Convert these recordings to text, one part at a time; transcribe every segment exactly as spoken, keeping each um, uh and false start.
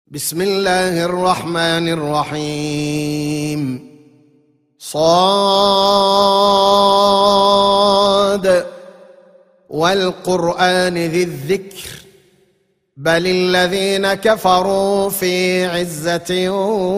بسم الله الرحمن الرحيم. صاد والقرآن ذي الذكر بل الذين كفروا في عزة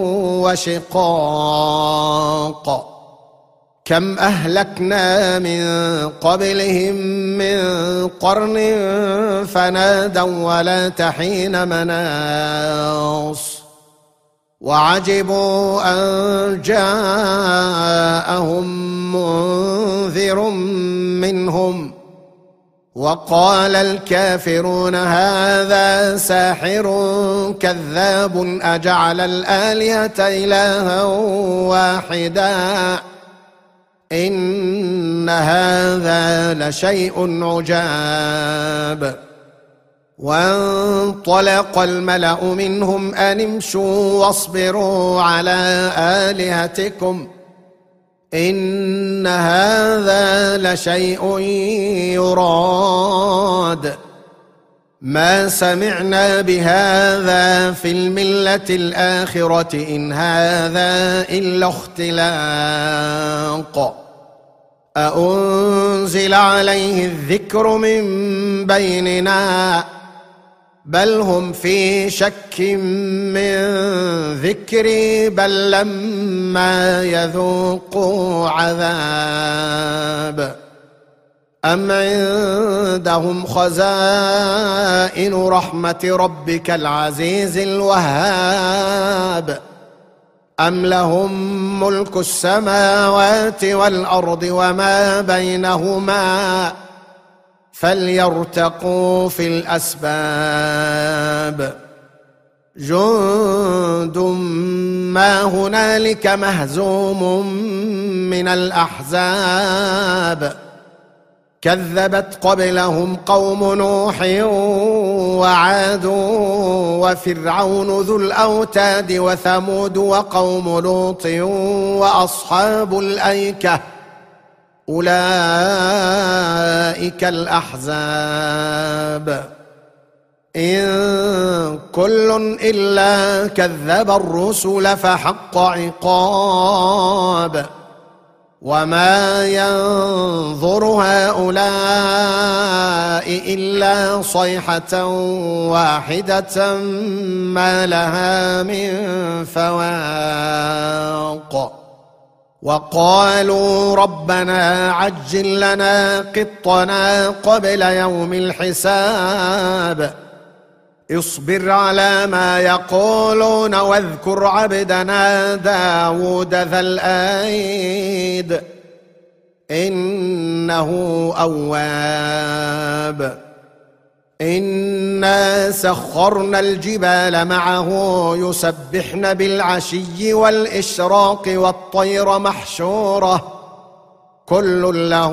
وشقاق كم أهلكنا من قبلهم من قرن فنادوا ولا تحين مناص وعجبوا أن جاءهم منذر منهم وقال الكافرون هذا ساحر كذاب أجعل الآلهة إلها واحدا إن هذا لشيء عجاب. وانطلق الملأ منهم أن امشوا واصبروا على آلهتكم إن هذا لشيء يراد ما سمعنا بهذا في الملة الآخرة إن هذا إلا اختلاق أأنزل عليه الذكر من بيننا بل هم في شك من ذكري بل لما يذوقوا عذاب أم عندهم خزائن رحمة ربك العزيز الوهاب أم لهم ملك السماوات والأرض وما بينهما فليرتقوا في الأسباب جند ما هنالك مهزوم من الأحزاب كذبت قبلهم قوم نوح وعاد وفرعون ذو الأوتاد وثمود وقوم لوط وأصحاب الأيكة أولئك الأحزاب إن كل إلا كذب الرسل فحق عقاب وما ينظر هؤلاء إلا صيحة واحدة ما لها من فواق وقالوا ربنا عجل لنا قطنا قبل يوم الحساب اصبر على ما يقولون واذكر عبدنا داود ذا الأيد إنه أواب إنا سخرنا الجبال معه يسبحن بالعشي والإشراق والطير محشورة كل له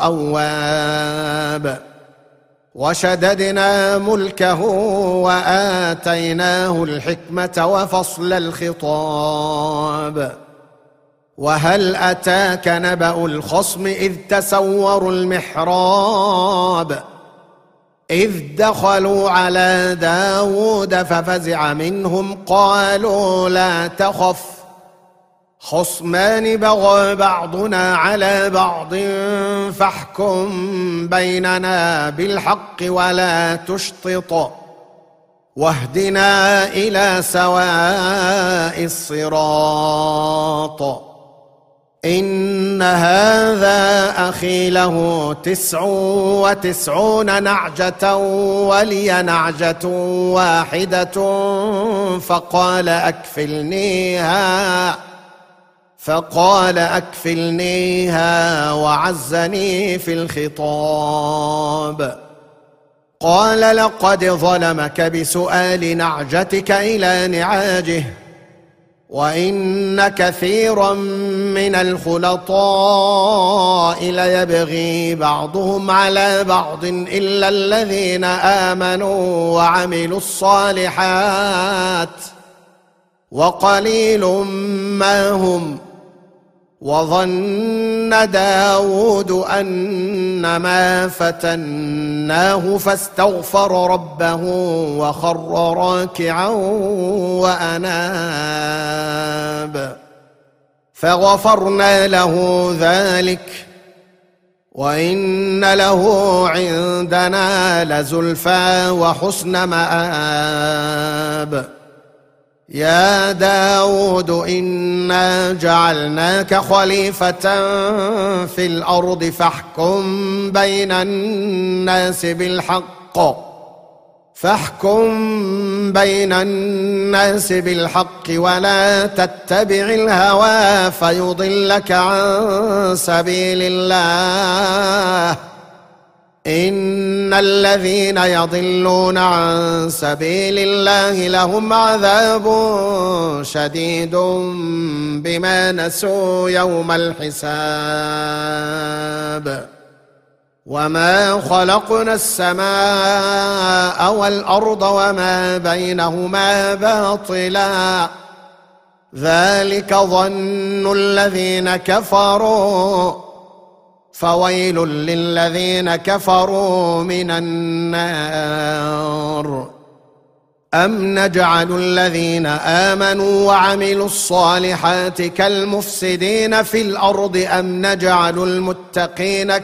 أواب وشددنا ملكه وآتيناه الحكمة وفصل الخطاب وهل أتاك نبأ الخصم إذ تسوروا المحراب إذ دخلوا على داود ففزع منهم قالوا لا تخف خصمان بغى بعضنا على بعض فاحكم بيننا بالحق ولا تشطط واهدنا إلى سواء الصراط إن هذا أخي له تسع وتسعون نعجة ولي نعجة واحدة فقال أكفلنيها فقال أكفلنيها وعزني في الخطاب قال لقد ظلمك بسؤال نعجتك إلى نعاجه وإن كثيرا من الخلطاء ليبغي بعضهم على بعض إلا الذين آمنوا وعملوا الصالحات وقليل ما هم وظن داود أنما فتناه فاستغفر ربه وخر راكعا وأناب فغفرنا له ذلك وإن له عندنا لزلفى وحسن مآب يا داود إنا جعلناك خليفة في الأرض فاحكم بين الناس بالحق فاحكم بين الناس بالحق ولا تتبع الهوى فيضلك عن سبيل الله إن الذين يضلون عن سبيل الله لهم عذاب شديد بما نسوا يوم الحساب وما خلقنا السماء والأرض وما بينهما باطلا ذلك ظن الذين كفروا فويل للذين كفروا من النار أم نجعل الذين آمنوا وعملوا الصالحات كالمفسدين في الأرض أم نجعل المتقين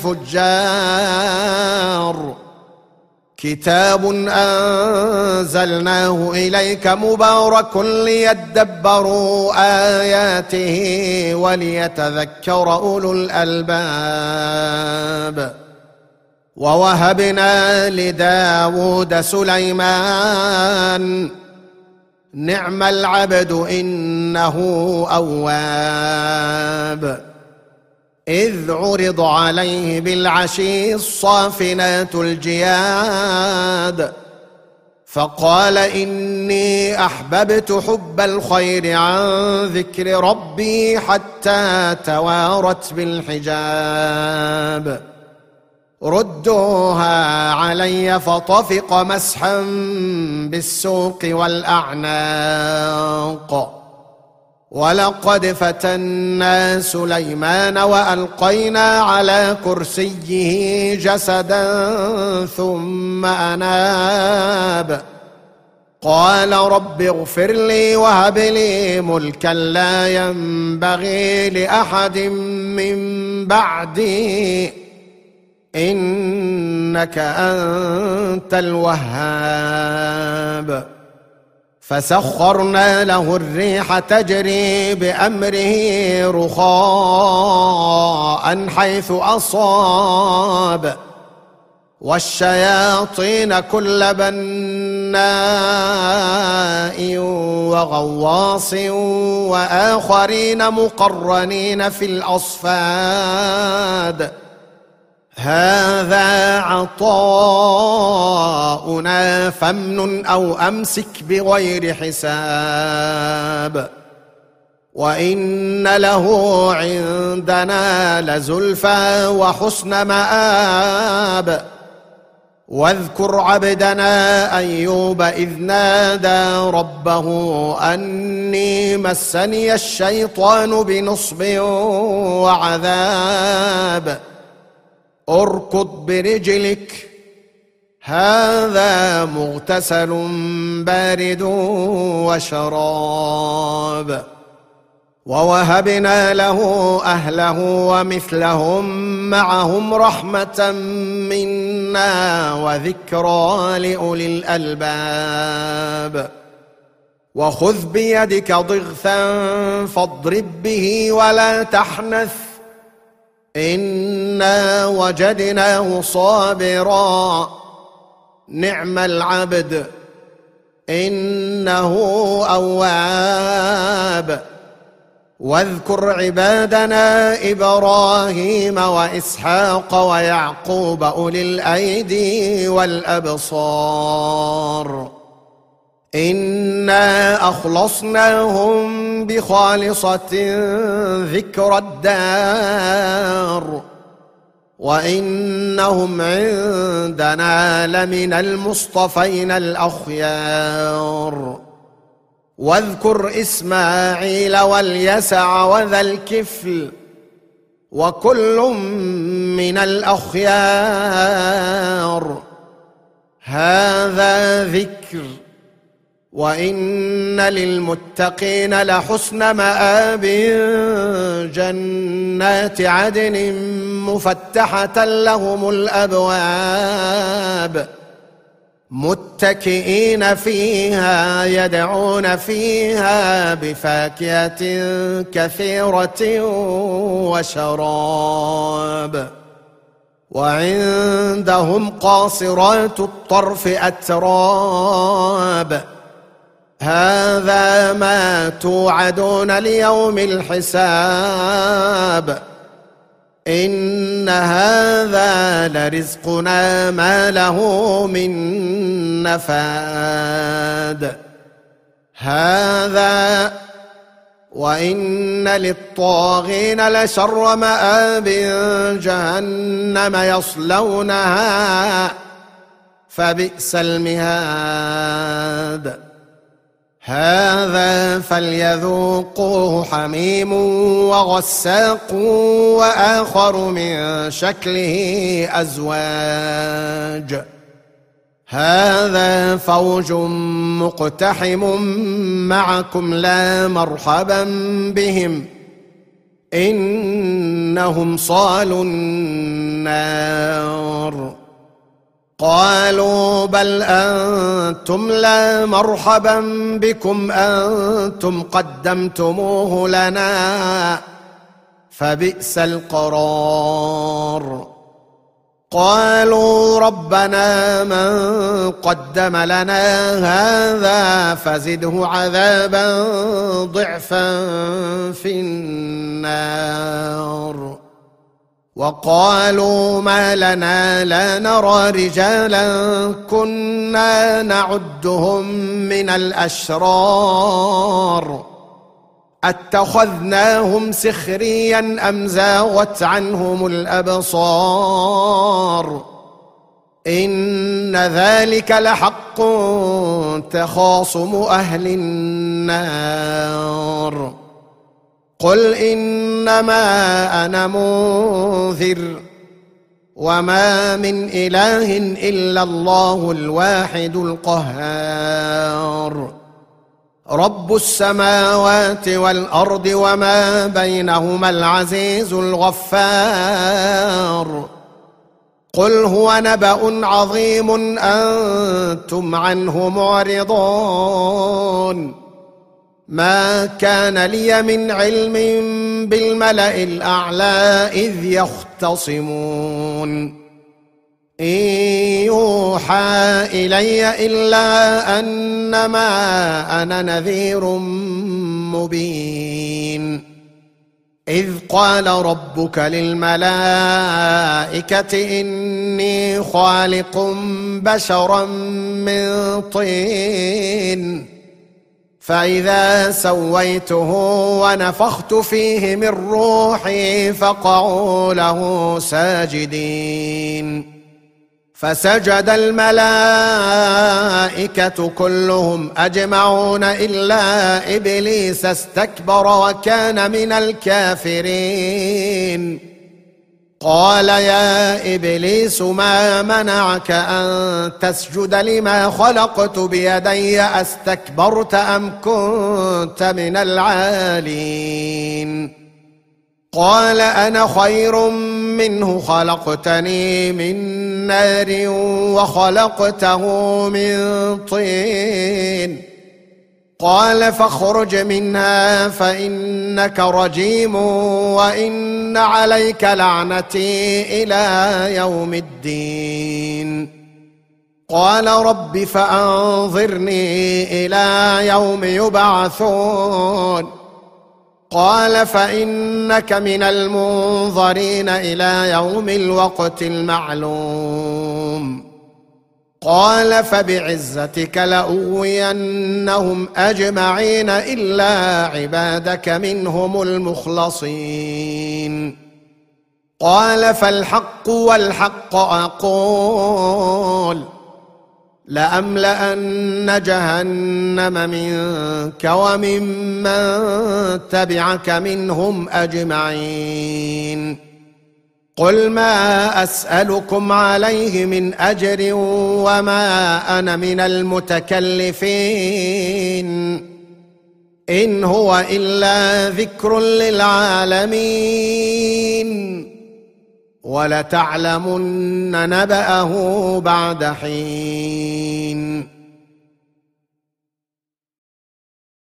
كالفجار كتاب أنزلناه إليك مبارك ليدبروا آياته وليتذكر أولو الألباب ووهبنا لداود سليمان نعم العبد إنه أواب إذ عرض عليه بالعشي الصافنات الجياد فقال إني أحببت حب الخير عن ذكر ربي حتى توارت بالحجاب ردوها علي فطفق مسحا بالسوق والأعناق ولقد فتنا سليمان وألقينا على كرسيه جسدا ثم أناب قال رب اغفر لي وهب لي ملكا لا ينبغي لأحد من بعدي إنك أنت الوهاب فسخرنا له الريح تجري بأمره رخاء حيث أصاب والشياطين كل بناء وغواص وآخرين مقرنين في الأصفاد هذا عطاؤنا فامنن أو أمسك بغير حساب وإن له عندنا لزلفى وحسن مآب واذكر عبدنا أيوب إذ نادى ربه أني مسني الشيطان بنصب وعذاب اركض برجلك هذا مغتسل بارد وشراب ووهبنا له أهله ومثلهم معهم رحمة منا وذكرى لأولي الألباب وخذ بيدك ضغثا فاضرب به ولا تحنث إنا وجدناه صابرا نعم العبد إنه أواب واذكر عبادنا إبراهيم وإسحاق ويعقوب أولي الأيدي والأبصار إنا أخلصناهم بخالصة ذكر الدار وإنهم عندنا لمن المصطفين الأخيار واذكر إسماعيل واليسع وذا الكفل وكل من الأخيار. هذا ذكر، وإن للمتقين لحسن مآب، جنات عدن مفتحة لهم الأبواب، متكئين فيها يدعون فيها بفاكهة كثيرة وشراب. وعندهم قاصرات الطرف أتراب. هذا ما توعدون ليوم الحساب. إن هذا لرزقنا ما له من نفاد. هذا وإن للطاغين لشر مآب، جهنم يصلونها فبئس المهاد. هذا فليذوقوه حميم وغساق وآخر من شكله أزواج. هذا فوج مقتحم معكم لا مرحبا بهم، إنهم صالوا النار. قالوا بل أنتم لا مرحبا بكم أنتم قدمتموه لنا فبئس القرار. قالوا ربنا من قدم لنا هذا فزده عذابا ضعفا في النار. وقالوا ما لنا لا نرى رجالا كنا نعدهم من الأشرار اتخذناهم سخريا أم زاغت عنهم الأبصار. إن ذلك لحق تخاصم أهل النار. قل إنما أنا منذر وما من إله إلا الله الواحد القهار. رب السماوات والأرض وما بينهما العزيز الغفار. قل هو نبأ عظيم أنتم عنه معرضون. ما كان لي من علم بالملأ الأعلى إذ يختصمون. إن يوحى إلي إلا أنما أنا نذير مبين. إذ قال ربك للملائكة إني خالق بشرا من طين فإذا سويته ونفخت فيه من روحي فقعوا له ساجدين. فسجد الملائكة كلهم أجمعون إلا إبليس استكبر وكان من الكافرين. قال يا إبليس ما منعك أن تسجد لما خلقت بيدي أستكبرت أم كنت من العالين؟ قال أنا خير منه خلقتني من نار وخلقته من طين. قال فاخرج منها فإنك رجيم وإن عليك لعنتي إلى يوم الدين. قال رب فأنظرني إلى يوم يبعثون. قال فإنك من المنظرين إلى يوم الوقت المعلوم. قال فبعزتك لأغوينهم أجمعين إلا عبادك منهم المخلصين. قال فالحق والحق أقول لأملأن جهنم منك وممن تبعك منهم أجمعين. قل ما أسألكم عليه من أجر وما أنا من المتكلفين، إن هو إلا ذكر للعالمين، ولتعلمن نبأه بعد حين.